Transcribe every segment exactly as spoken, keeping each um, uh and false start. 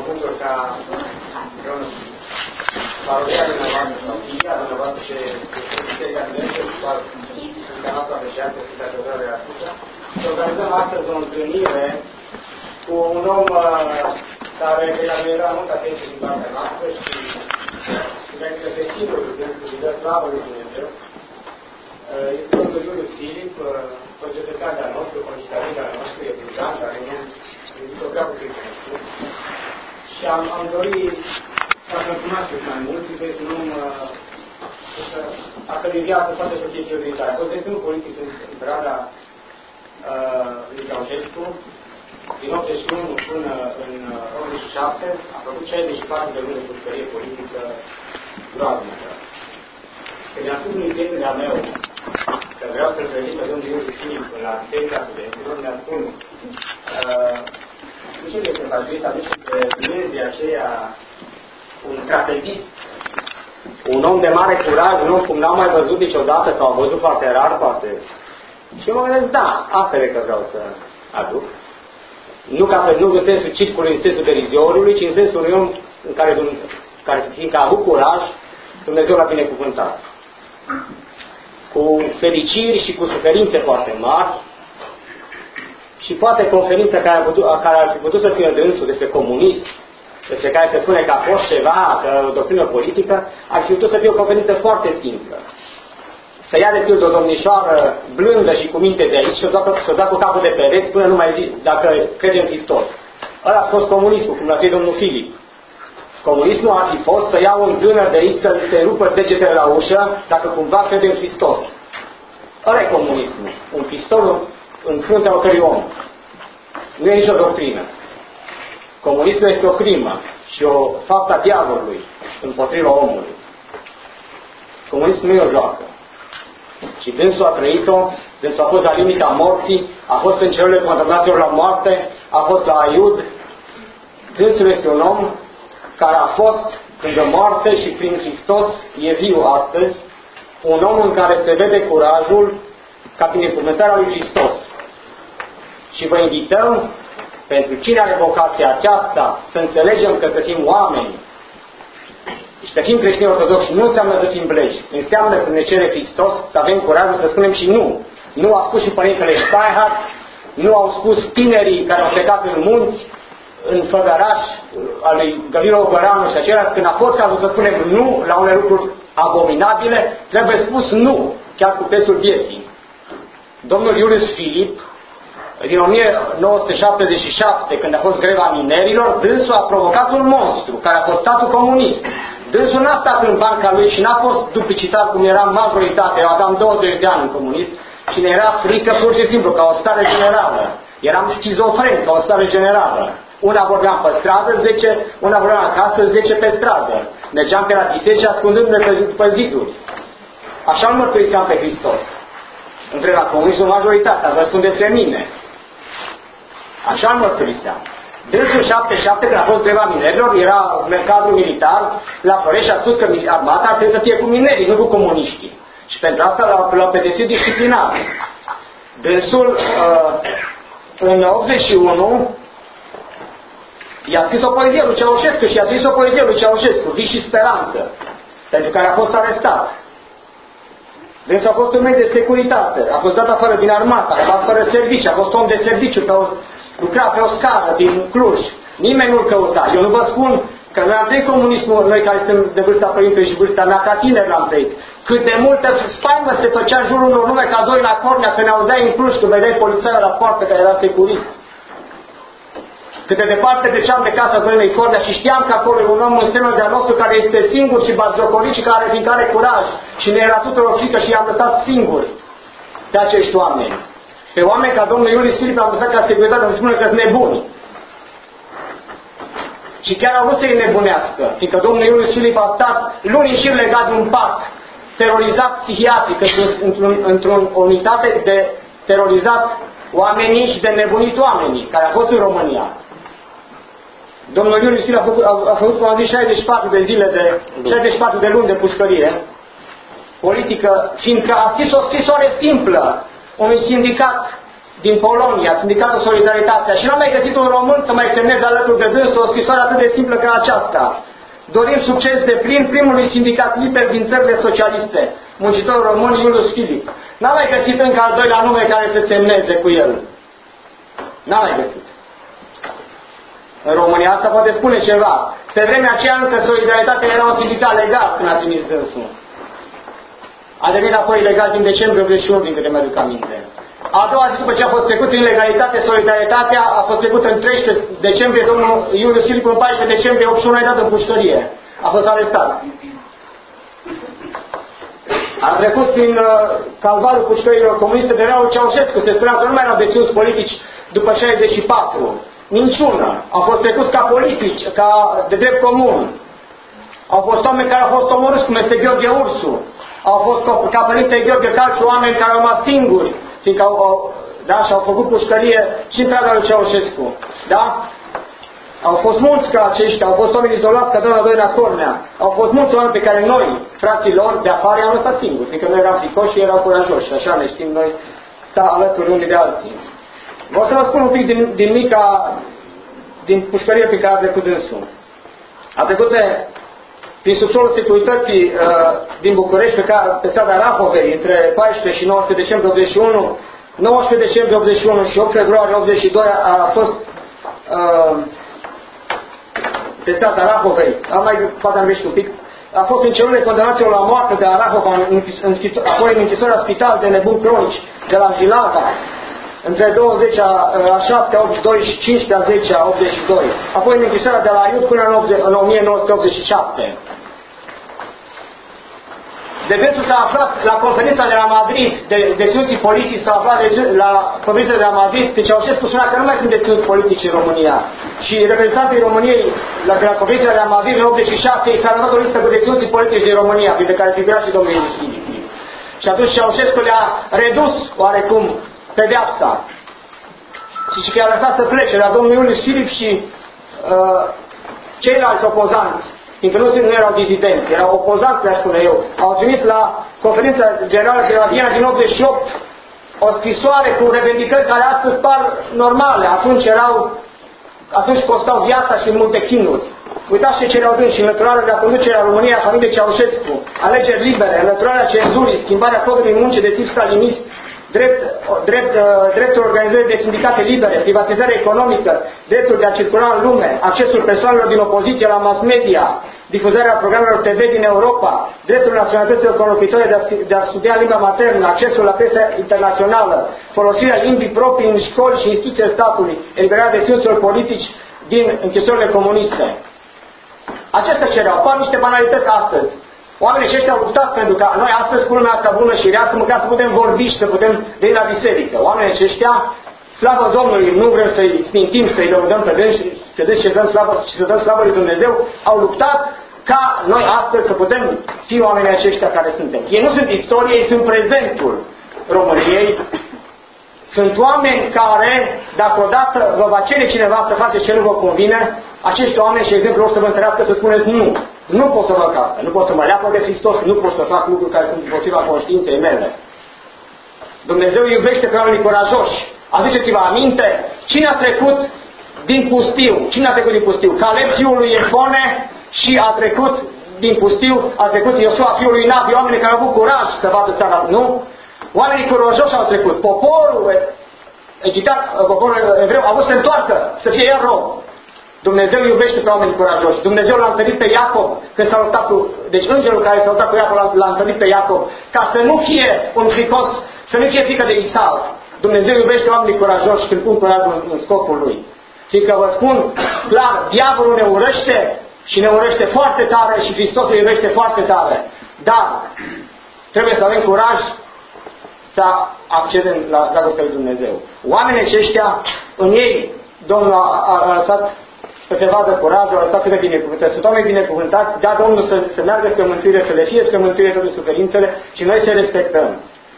bucur ca parodia dumneavoastră sau filia dumneavoastră ce este candidată ca noastră apreciată și datorarea artișa, să organizăm astăzi o întâlnire cu un om care era mult atenție din partea noastră și pentru că pe singurul dânsul dă slavă lui Dumnezeu. Este domnul Iulius Filip, procetățean de-al nostru, conștiințat de-al nostru, e brujant, dar nu e litograful creștinescu. Și am, am dorit ca să-l cunoașteți mai mult, este un om a cărui viață poate să fie prioritară. A fost destul politic în perioada lui Ceaușescu, din optzeci și unu până în optzeci și șapte, a făcut șaizeci și patru de luni de pușcărie politică groaznică. Când mi-a spus unui prieten de-a meu că vreau să-l prezint pe domnul Iulius Filip la secția studenților, mi-a spus nu știu de când v-aș vrea să aduceți pe Dumnezeu aceea un trapezist, un om de mare curaj, un om cum n-am mai văzut niciodată sau am văzut foarte rar, poate. Și mă gândesc, da, asta e că vreau să aduc. Nu ca să nu în sensul circului, în sensul derizorului, ci în sensul unui om în care, care fiindcă a avut curaj, Dumnezeu l-a binecuvântat. Cu fericiri și cu suferințe foarte mari și poate conferința care, care ar fi putut să fie dânsul despre comunism, despre care se spune că a fost ceva, că o doctrină politică, ar fi putut să fie o conferință foarte simplă. Să ia de pildă o domnișoară blândă și cu minte de aici și o să o dea cu capul de pereți până nu mai zi, dacă crede în Hristos. Ăla a fost comunismul, cum l-a zis domnul Filip. Comunismul ar fi fost să ia un tânăr de aici să se rupă degetele la ușă dacă cumva crede în Hristos. Ăla e comunismul. Un pistol în fruntea oricărui om. Nu e nicio doctrină. Comunismul este o crimă și o faptă a diavolului împotriva omului. Comunismul nu e o joacă. Și dânsul a trăit-o, dânsul a fost la limita morții, a fost în cerurile condamnaților la moarte, a fost la Aiud. Dânsul este un om care a fost lângă moarte și prin Hristos e viu astăzi, un om în care se vede curajul ca binecuvântarea lui Hristos. Și vă invităm, pentru cine are vocația aceasta, să înțelegem că să fim oameni și să fim creștini ortodoxi nu înseamnă să fim blegi. Înseamnă că ne cere Hristos să avem curajul să spunem și nu. Nu a spus și Părintele Steinhardt, nu au spus tinerii care au plecat în munți, în Făgăraș, al lui Gălino Ogăranu și acela, când a fost cazul să spunem nu la unele lucruri abominabile, trebuie spus nu, chiar cu prețul vieții. Domnul Iulius Filip, din o mie nouă sute șaptezeci și șapte, când a fost greva minerilor, dânsul a provocat un monstru, care a fost statul comunist. Dânsul n-a stat în banca lui și n-a fost duplicitat cum era majoritate. Eu aveam douăzeci de ani în comunist și ne era frică pur și simplu, ca o stare generală. Eram schizofren, ca o stare generală. Una vorbeam pe stradă, zece, una vorbeam acasă, zece pe stradă. Mergeam pe la biserici ascundându-ne pe, pe ziduri. Așa nu mărturiseam pe Hristos. Între la comunismul majoritatea, vă spun despre mine. Așa nu mărturiseam. Dânsul șaptezeci și șapte, când a fost greva minerilor, era mercatul militar la Florești și a spus că armata ar trebui să fie cu minerii, nu cu comuniștii. Și pentru asta l-au pedepsit disciplinar. Dânsul, uh, în optzeci și unu, i-a scris o poezie lui Ceaușescu și i-a scris o poezie lui Ceaușescu, Vis și Speranță, pentru care a fost arestat. Dânsul a fost un medic de securitate, a fost dat afară din armată, a fost fără serviciu, a fost om de serviciu, pe o, lucra pe o scară din Cluj. Nimeni nu-l căuta. Eu nu vă spun că noi am trăit comunismul, noi care suntem de vârsta părintelui și vârsta mea, ca tineri l-am trăit. Cât de multă spaimă se făcea în jurul unor nume ca doi la Cornea, că ne auzeai în Cluj, când vedeai polițaiul la poartă care era securist. Cât de departe treceam de casa Dorinei Cornea și știam că acolo e un om în semnul de-al nostru care este singur și batjocorit și care fiecare curaj și ne era tuturor frică și i-am lăsat singuri pe acești oameni. Pe oameni ca domnul Iulius Filip am lăsat ca securitate să spună că sunt nebuni. Și chiar au vrut să-i nebunească, fiindcă domnul Iulius Filip a stat luni în șir legat de un pat, terorizat psihiatric, într-o într-o unitate de terorizat oamenii și de nebunit oamenii, care a fost în România. Domnul Iulius Filip a făcut, a, a făcut, cum am zis, șaizeci și patru de zile de, șaizeci și patru de luni de pușcărie politică, fiindcă a scris o scrisoare simplă unui sindicat din Polonia, Sindicatul Solidaritatea, și n-am mai găsit un român să mai semneze alături de dânsul o scrisoare atât de simplă ca aceasta. Dorim succes de plin primului sindicat liber din țările socialiste, muncitorul român Iulius Filip. N-am mai găsit încă al doilea nume care să semneze cu el. N-am mai găsit. În România asta poate spune ceva. Pe vremea aceea încă Solidaritatea era un sindicat legal când a trimis dânsul. A devenit apoi ilegal din decembrie optzeci și unu, din câte mi-aduc aminte. A doua zi după ce a fost trecut în legalitate, Solidaritatea a fost trecut în treisprezece decembrie, domnul Iulius Filip în paisprezece decembrie optzeci și unu a dat în pușcărie. A fost arestat. A trecut prin uh, calvarul pușcărilor comuniste de Raul Ceaușescu. Se spunea că nu mai erau deținuți politici după șaizeci și patru. Minciună. Au fost trecuți ca politici, ca de drept comun. Au fost oameni care au fost omorâți, cum este Gheorghe Ursu. Au fost ca Părinte Gheorghe Calciu, oameni care au rămas singuri, fiindcă au, au, da, și-au făcut pușcărie și în perioada lui Ceaușescu. Da? Au fost mulți ca aceștia, au fost oameni izolați ca doamna Doina Cornea. Au fost mulți oameni pe care noi, frații lor, de afară, i-am lăsat singuri, fiindcă noi eram fricoși și erau curajoși. Așa ne știm noi să alături unii de alții. Vreau să vă spun un pic din, din mica, din pușcărie pe care a trecut dânsul. A trecut pe, prin subsolul securității uh, din București, pe, care, pe strada Rahovei, între paisprezece și nouăsprezece decembrie optzeci și unu, nouăsprezece decembrie optzeci și unu și opt februarie optzeci și doi a, a fost uh, pe strada Rahovei. Am mai poate am greșit un pic. A fost în celule condenaților la moarte de la Rahova, în, în, în, apoi în închisoarea spital de nebuni cronici de la Jilava, între douăzeci a șapte a optzeci și doi și cincisprezece a zece a optzeci și doi. Apoi în închisoarea de la Iud până în, în o mie nouă sute optzeci și șapte. Demersul s-a aflat la conferința de la Madrid, de deținuții politici s-a aflat de, la conferința de la Madrid, de Ceaușescu spunea că nu mai sunt deținuți politici în România. Și reprezentanții României la, de la conferința de la Madrid în optzeci și șase i s-a arătat o listă cu deținuții politici din România, printre care figura și domnul Iulius. Și atunci Ceaușescu le-a redus oarecum pedeapsa. Și că i-a lăsat să plece la domnul Iulius Filip și uh, ceilalți opozanți, fiindcă nu, nu erau dizidenți, erau opozanți, le-aș spune eu, au trimis la conferința generală de la Viena din optzeci și opt o scrisoare cu revendicări care astăzi par normale. Atunci erau, atunci costau viața și multe chinuri. Uitați ce cereau dâns și înlăturarea de la conducerea României a familiei Ceaușescu, alegeri libere, înlăturarea cenzurii, schimbarea codului muncii de tip stalinist, drept, drept, dreptul organizării de sindicate libere, privatizare economică, dreptul de a circula în lume, accesul persoanelor din opoziție la mass media, difuzarea programelor T V din Europa, dreptul naționalităților conlocuitoare de a, de a studia limba maternă, accesul la presa internațională, folosirea limbii proprii în școli și instituții statului, eliberarea deținuților politici din închisorile comuniste. Acestea cereau, apar niște banalități astăzi. Oamenii aceștia au luptat pentru ca noi astăzi, cu lumea asta bună și rea, să măcar să putem vorbi și să putem veni la biserică. Oamenii aceștia, slavă Domnului, nu vrem să-i smintim, să-i lăudăm pe dânsi, să dânsi și, și să dăm slavă lui Dumnezeu, au luptat ca noi astăzi să putem fi oamenii aceștia care suntem. Ei nu sunt istorie, ei sunt prezentul României. Sunt oameni care, dacă odată vă va cere cineva să faceți ce nu vă convine, acești oameni, și exemplu, o să vă întreabă să spuneți nu. Nu pot să fac asta, nu pot să mă leapă de Hristos, nu pot să fac lucruri care sunt împotriva conștiinței mele. Dumnezeu iubește pe oamenii curajoși. Aduceți-vă aminte, cine a trecut din pustiu? Cine a trecut din pustiu? Caleb, fiul lui Iefone, și a trecut din pustiu, a trecut Iosua, fiul lui Nabi, oamenii care au avut curaj să vadă țara, nu? Oamenii curajoși au trecut. Poporul egipat, poporul evreu a vrut să se întoarcă, să fie iar rob. Dumnezeu iubește pe oamenii curajoși. Dumnezeu l-a întărit pe Iacob când s-a luptat cu... Deci îngerul care s-a luptat cu Iacob l-a întărit pe Iacob ca să nu fie un fricos, să nu fie frică de Isau. Dumnezeu iubește oamenii curajoși când pun curajul în, în scopul lui. Fiindcă vă spun clar, diavolul ne urăște și ne urăște foarte tare și Hristos ne iubește foarte tare. Dar trebuie să avem curaj să accedem la dragostea lui Dumnezeu. Oamenii aceștia, în ei, Domnul a, a, a lăsat să se vadă curajul, a lăsat câte binecuvântări. Sunt oameni binecuvântați, da Domnul să, să meargă spre mântuire, să le fie spre mântuire toate suferințele și noi să respectăm.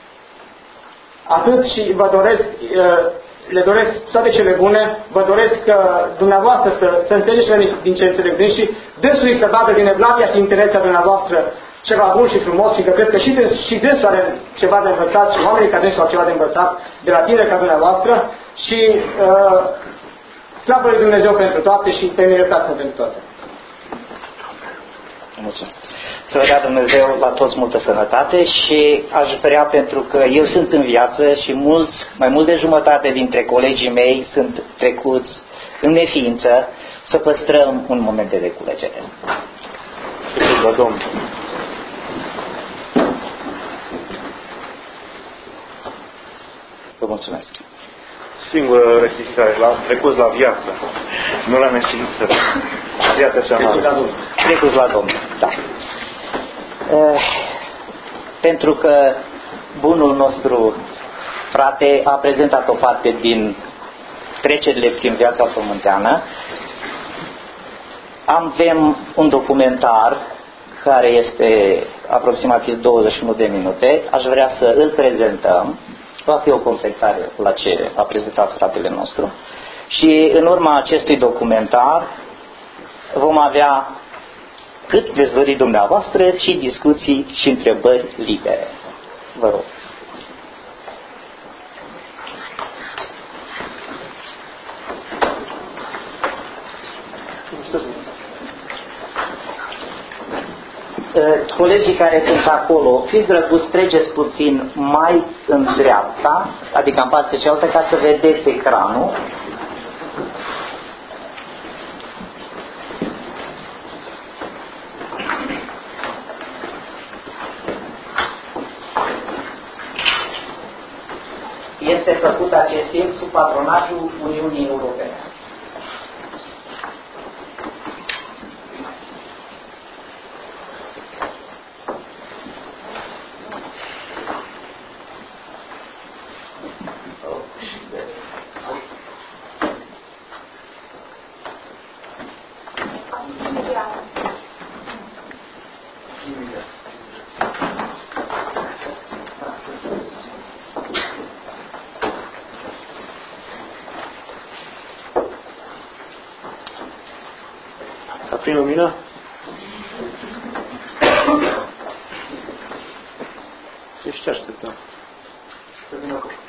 Atât și vă doresc, le doresc toate cele bune, vă doresc că dumneavoastră să, să înțelegeți din ce înțeleg și dânsului să vadă din evlavia și interesa dumneavoastră ceva bun și frumos și că cred că și, de, și dânsul are ceva de învățat și oamenii ca dânsul au ceva de învățat de la tine ca dumneavoastră și uh, slavă lui Dumnezeu pentru toate și pe iertați pentru toate. Mulțumesc. Să vă dea Dumnezeu la toți multă sănătate și aș vrea, pentru că eu sunt în viață și mulți, mai mult de jumătate dintre colegii mei sunt trecuți în neființă, să păstrăm un moment de reculegere. La Domnul. Vă mulțumesc. Singură rectificare, l-am trecut la viață, nu la neființă. Viața cea mare. Trecut la Domnul, da. Uh, pentru că bunul nostru frate a prezentat o parte din trecerile prin viața pământeană, avem un documentar care este aproximativ douăzeci și unu de minute, aș vrea să îl prezentăm. Va fi o completare la ce a prezentat fratele nostru. Și în urma acestui documentar vom avea cât veți dori dumneavoastră și discuții și întrebări libere. Vă rog. Colegii care sunt acolo, fiți drăguți, treceți puțin mai în dreapta, adică în partea cealaltă, ca să vedeți ecranul. Este făcut acest film sub patronajul Uniunii Europene. Prin lumina? Deci ce așteptăm? Să vină cu